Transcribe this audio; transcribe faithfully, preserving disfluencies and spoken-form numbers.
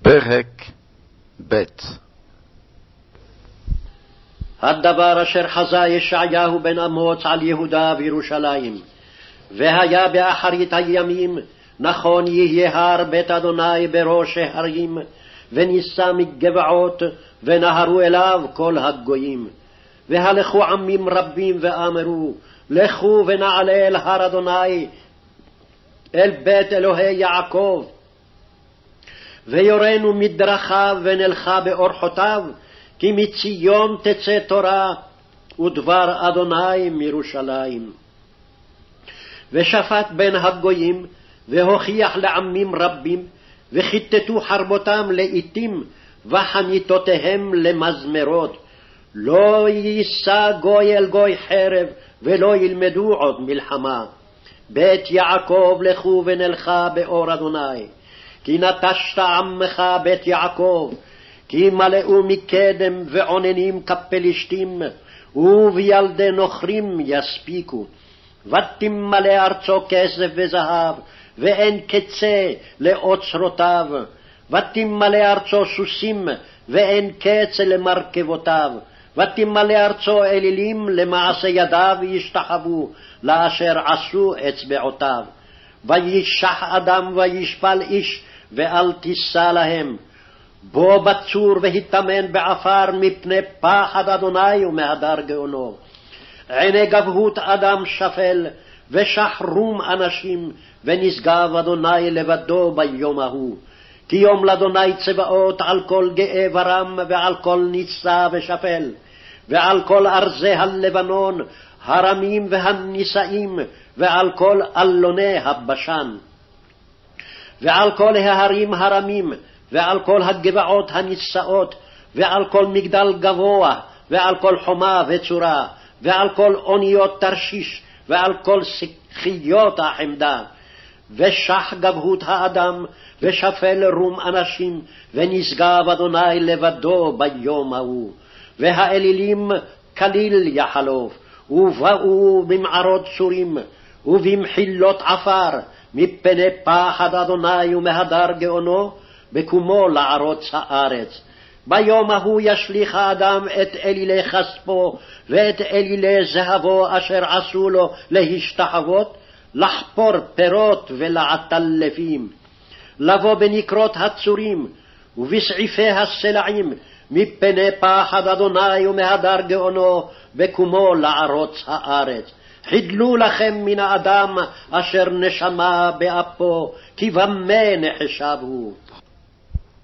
פרק ב'. הדבר אשר חזה ישעיהו בן אמוץ על יהודה וירושלים. והיה באחרית הימים, נכון יהיה הר בית אדוני בראש ההרים, ונישא מגבעות, ונהרו אליו כל הגויים. והלכו עמים רבים ואמרו, לכו ונעלה אל הר אדוני, אל בית אלוהי יעקב, ויורנו מדרכיו ונלכה באורחותיו, כי מציון תצא תורה ודבר אדוני מירושלים. ושפט בין הגויים, והוכיח לעמים רבים, וכיתתו חרבותם לאיתים, וחניתותיהם למזמרות. לא יישא גוי אל גוי חרב, ולא ילמדו עוד מלחמה. בית יעקב לכו ונלכה באור אדוני, כי נטשת עמך בית יעקב, כי מלאו מקדם ועוננים כפלשתים, ובילדי נוכרים יספיקו. ותמלא ארצו כסף וזהב, ואין קצה לאוצרותיו. ותמלא ארצו סוסים, ואין קץ למרכבותיו. ותמלא ארצו אלילים, למעשה ידיו ישתחוו, לאשר עשו אצבעותיו. וישח אדם וישפל איש, ואל תישא להם. בו בצור והתאמן בעפר, מפני פחד אדוני ומהדר גאונו. עיני גבהות אדם שפל, ושחרום אנשים, ונשגב אדוני לבדו ביום ההוא. כי יום לאדוני צבאות על כל גאה ורם, ועל כל נישא ושפל, ועל כל ארזי הלבנון, הרמים והנישאים, ועל כל אלוני הבשן, ועל כל ההרים הרמים, ועל כל הגבעות הנישאות, ועל כל מגדל גבוה, ועל כל חומה וצורה, ועל כל אוניות תרשיש, ועל כל שחיות החמדה. ושח גבהות האדם, ושפל רום אנשים, ונשגב אדוני לבדו ביום ההוא. והאלילים כליל יחלוף, ובאו במערות צורים, ובמחילות עפר, מפני פחד אדוני ומהדר גאונו, בקומו לערוץ הארץ. ביום ההוא ישליך האדם את אלילי כספו, ואת אלילי זהבו אשר עשו לו להשתחוות, לחפור פירות ולעטלפים, לבוא בנקרות הצורים, ובסעיפי הסלעים, מפני פחד אדוני ומהדר גאונו, בקומו לערוץ הארץ. חידלו לכם מן האדם אשר נשמה באפו, כי במה נחשב הוא.